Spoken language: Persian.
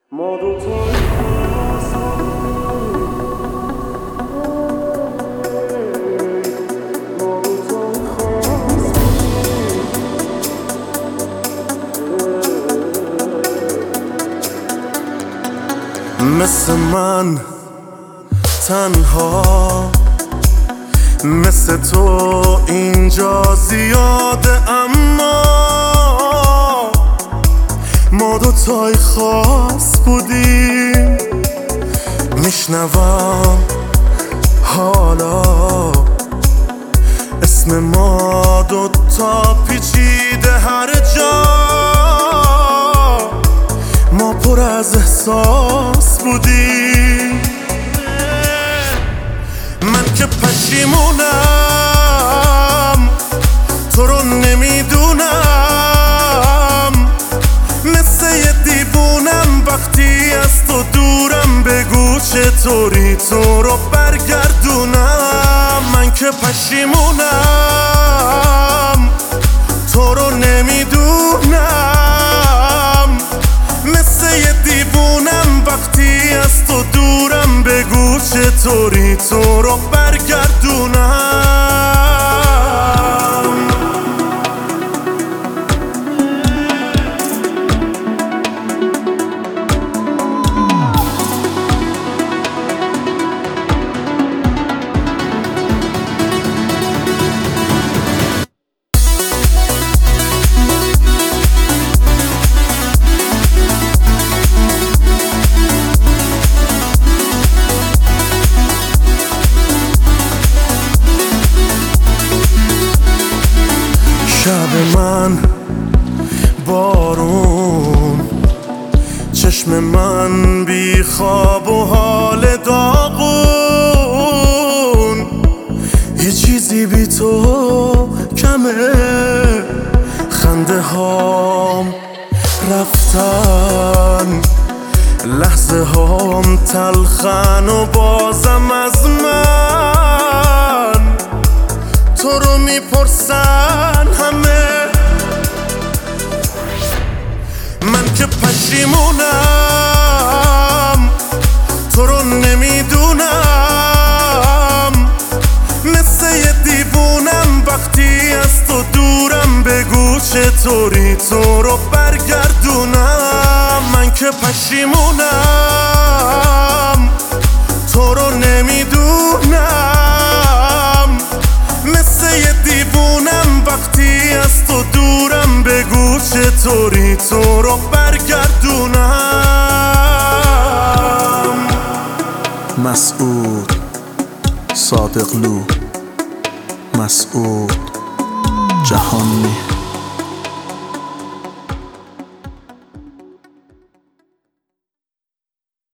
ما دوتا مثل من تنها، مثل تو اینجا زیاده، اما ما دوتای خاص بودیم. میشنوم حالا اسم ما دوتا پیچیده هر جا. ما پر از احساس بودیم. من که پشیمونم تو رو نمیدونم، مثل یه دیوونم وقتی از تو دورم. بگو چطوری تو رو برگردونم. من که پشیمونم تو رو نمیدونم، مثل یه دیوونم وقتی از تو دورم. بگو چطوری تو رو برگردونم. شب من بارون، چشم من بی خواب و حال داغون. یه چیزی بی تو کمه، خنده هام رفتن، لحظه هام تلخن و بازم از من تو رو میپرسن همه. من که پشیمونم تو رو نمیدونم، مثل یه دیوونم وقتی از تو دورم. بگو چطوری تو رو برگردونم. من که پشیمونم تو رو نمیدونم، مثل یه دیوونم وقتی از تو دورم. بگو چطوری تو رو برگردونم. مسعود صادقلو، مسعود جهانی.